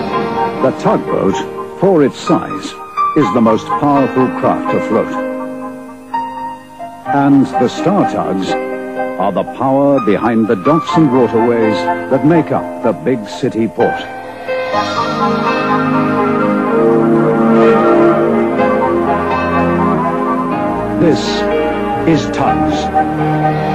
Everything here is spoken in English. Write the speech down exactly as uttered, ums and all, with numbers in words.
The tugboat, for its size, is the most powerful craft afloat. And the Star Tugs are the power behind the docks and waterways that make up the big city port. This is Tugs.